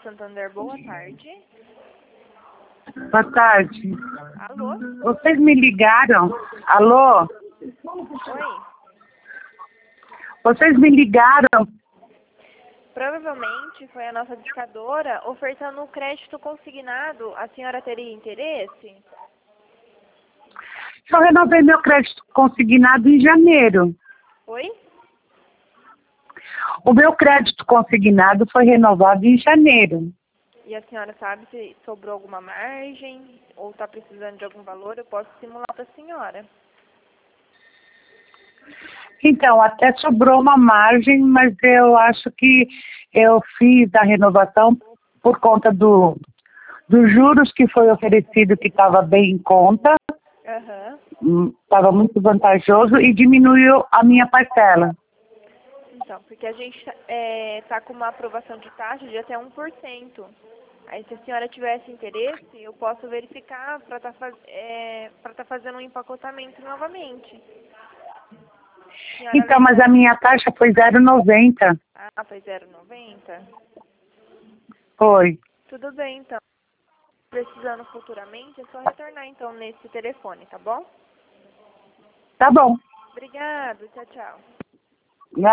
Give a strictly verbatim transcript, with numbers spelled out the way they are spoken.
Santander, boa tarde. Boa tarde. Alô? Vocês me ligaram? Alô? Oi? Vocês me ligaram? Provavelmente foi a nossa discadora ofertando um crédito consignado. A senhora teria interesse? Eu renovei meu crédito consignado em janeiro. Oi? O meu crédito consignado foi renovado em janeiro. E a senhora sabe se sobrou alguma margem ou está precisando de algum valor? Eu posso simular para a senhora. Então, até sobrou uma margem, mas eu acho que eu fiz a renovação por conta do, dos juros que foi oferecido, que estava bem em conta, estava Uhum. muito vantajoso e diminuiu a minha parcela. Então, porque a gente está com uma aprovação de taxa de até um por cento. Aí, se a senhora tivesse interesse, eu posso verificar para estar faz, é, para tá fazendo um empacotamento novamente. Senhora Então, mas a minha taxa foi zero vírgula noventa. Ah, foi zero vírgula noventa? Foi. Tudo bem, então. Precisando futuramente, é só retornar, então, nesse telefone, tá bom? Tá bom. Obrigada, tchau, tchau.